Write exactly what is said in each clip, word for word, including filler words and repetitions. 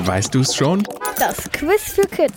Weißt du's schon? Das Quiz für Kids.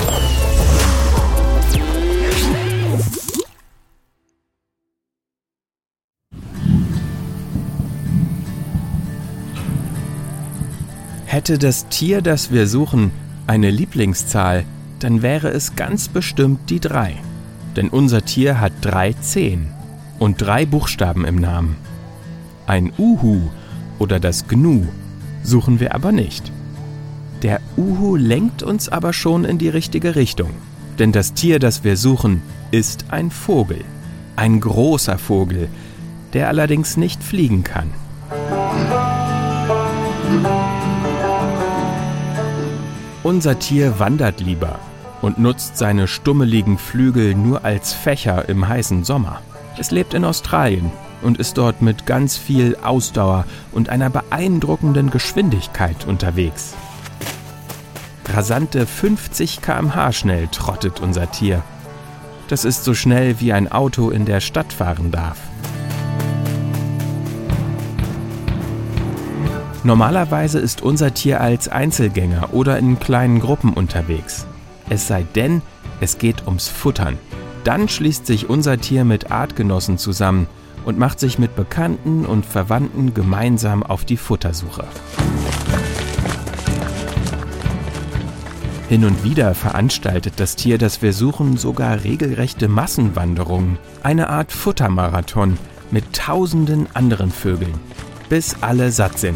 Hätte das Tier, das wir suchen, eine Lieblingszahl, dann wäre es ganz bestimmt die drei. Denn unser Tier hat drei Zehen und drei Buchstaben im Namen. Ein Uhu oder das Gnu suchen wir aber nicht. Der Uhu lenkt uns aber schon in die richtige Richtung. Denn das Tier, das wir suchen, ist ein Vogel. Ein großer Vogel, der allerdings nicht fliegen kann. Unser Tier wandert lieber und nutzt seine stummeligen Flügel nur als Fächer im heißen Sommer. Es lebt in Australien und ist dort mit ganz viel Ausdauer und einer beeindruckenden Geschwindigkeit unterwegs. Rasante fünfzig Kilometer pro Stunde schnell trottet unser Tier. Das ist so schnell, wie ein Auto in der Stadt fahren darf. Normalerweise ist unser Tier als Einzelgänger oder in kleinen Gruppen unterwegs. Es sei denn, es geht ums Futtern. Dann schließt sich unser Tier mit Artgenossen zusammen und macht sich mit Bekannten und Verwandten gemeinsam auf die Futtersuche. Hin und wieder veranstaltet das Tier, das wir suchen, sogar regelrechte Massenwanderungen. Eine Art Futtermarathon mit tausenden anderen Vögeln, bis alle satt sind.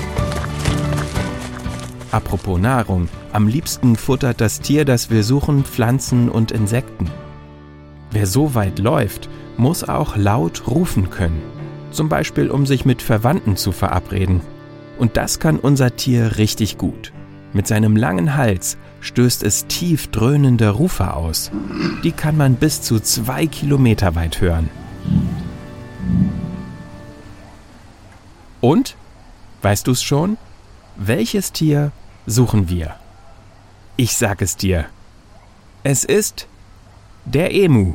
Apropos Nahrung, am liebsten futtert das Tier, das wir suchen, Pflanzen und Insekten. Wer so weit läuft, muss auch laut rufen können. Zum Beispiel, um sich mit Verwandten zu verabreden. Und das kann unser Tier richtig gut. Mit seinem langen Hals stößt es tief dröhnende Rufe aus. Die kann man bis zu zwei Kilometer weit hören. Und? Weißt du's schon? Welches Tier suchen wir? Ich sag es dir. Es ist der Emu.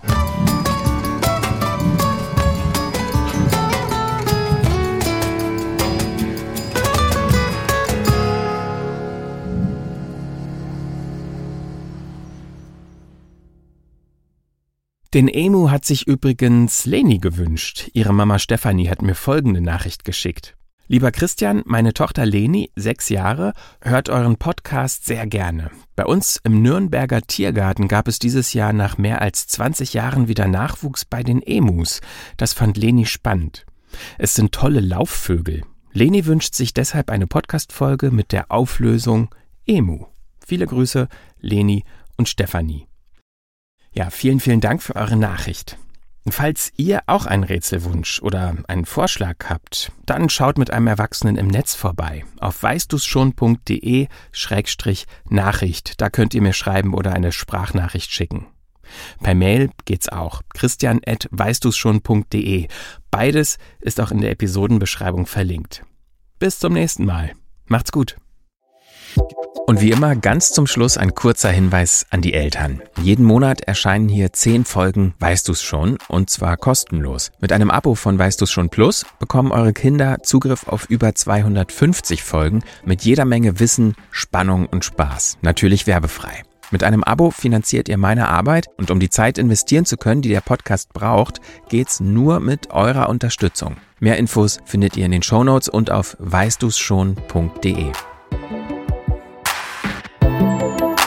Den Emu hat sich übrigens Leni gewünscht. Ihre Mama Stefanie hat mir folgende Nachricht geschickt. Lieber Christian, meine Tochter Leni, sechs Jahre, hört euren Podcast sehr gerne. Bei uns im Nürnberger Tiergarten gab es dieses Jahr nach mehr als zwanzig Jahren wieder Nachwuchs bei den Emus. Das fand Leni spannend. Es sind tolle Laufvögel. Leni wünscht sich deshalb eine Podcast-Folge mit der Auflösung Emu. Viele Grüße, Leni und Stefanie. Ja, vielen, vielen Dank für eure Nachricht. Falls ihr auch einen Rätselwunsch oder einen Vorschlag habt, dann schaut mit einem Erwachsenen im Netz vorbei. Auf weißduschon.de Schrägstrich Nachricht. Da könnt ihr mir schreiben oder eine Sprachnachricht schicken. Per Mail geht's auch. christian at weißduschon.de. Beides ist auch in der Episodenbeschreibung verlinkt. Bis zum nächsten Mal. Macht's gut. Und wie immer ganz zum Schluss ein kurzer Hinweis an die Eltern. Jeden Monat erscheinen hier zehn Folgen Weißt du's schon? Und zwar kostenlos. Mit einem Abo von Weißt du's schon Plus bekommen eure Kinder Zugriff auf über zweihundertfünfzig Folgen mit jeder Menge Wissen, Spannung und Spaß. Natürlich werbefrei. Mit einem Abo finanziert ihr meine Arbeit und um die Zeit investieren zu können, die der Podcast braucht, geht's nur mit eurer Unterstützung. Mehr Infos findet ihr in den Shownotes und auf weißduschon punkt de.